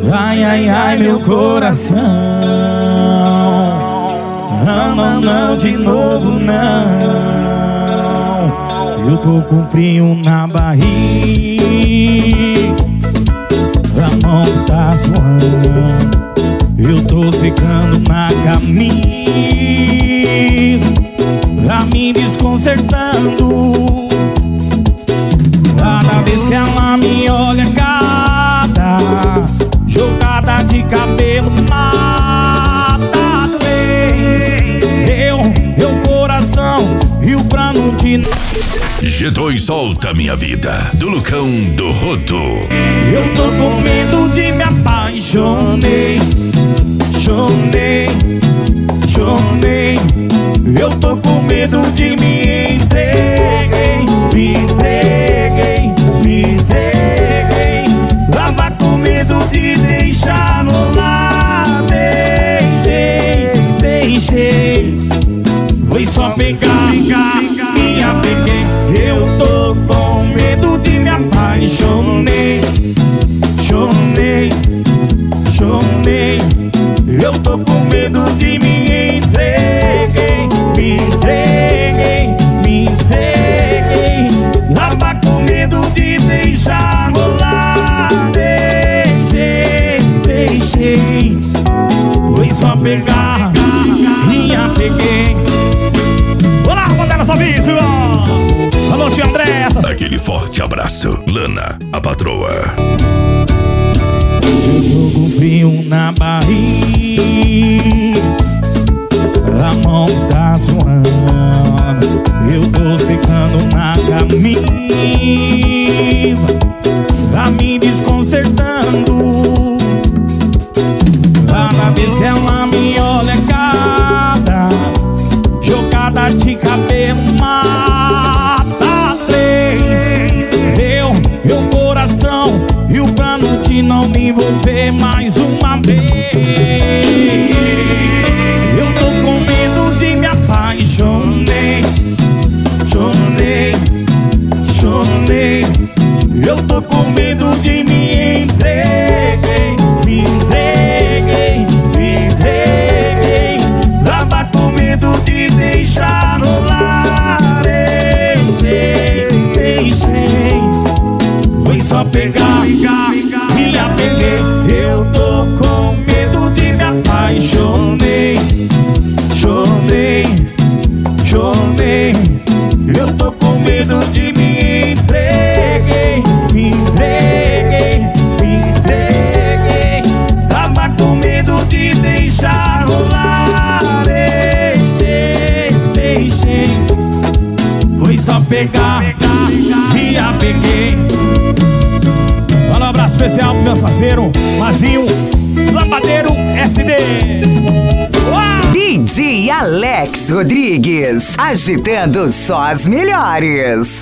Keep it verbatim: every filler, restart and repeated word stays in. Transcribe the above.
Ai, ai, ai, meu coração. Ah, não, não, de novo não. Eu tô com frio na barriga, a mão tá suando. Eu tô secando na camisa, tá me desconcertando. Cada vez que ela me olha, cada jogada de cabelo mata três. Eu, meu coração e o plano de G dois solta minha vida, do Lucão do Rodo. Eu tô com medo de me apaixonei, chonei, chonei. Eu tô com medo de me entreguei, me entreguei, me entreguei. Tava com medo de deixar rolar. Deixei, deixei. Foi só pegar, me apeguei. Eu tô com medo de me apaixonei, chonei, chonei. Eu tô com medo de me entreguei, me entreguei, me entreguei. Tava com medo de deixar rolar. Deixei, deixei. Foi só pegar, me apeguei. Olá, Bandera Sabiço! Alô, tia Andressa! Aquele forte abraço, Lana, a patroa. Eu tô com frio na barriga, a mão tá suando. Eu tô secando na camisa, tá me desconcertando. Cada vez que ela me olha, cada jogada de cabelo mata três. Eu, meu coração e o plano de não me envolver mais uma vez. Eu tô com medo de me apaixonei, chonei, chonei. Eu tô com medo de me entreguei, me entreguei, me entreguei. Tava com medo de deixar rolar. Deixei, deixei. Foi só pegar, me apeguei. Eu tô com medo de me apaixonei, chonei, chonei. Eu tô com medo de me entreguei, me entreguei, me entreguei. Tava com medo de deixar rolar. Deixei, deixei. Foi só pegar, me apeguei. Olha um abraço especial pro meus parceiros Mazinho, Lambadeiro S D. Uau! D J Alex Rodrigues, agitando só as melhores.